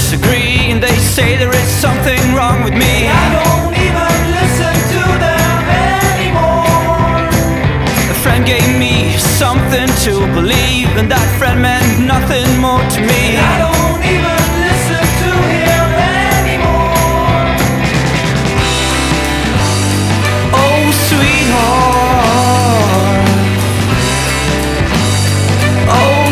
disagree, and they say there is something wrong with me. I don't even listen to them anymore. A friend gave me something to believe, and that friend meant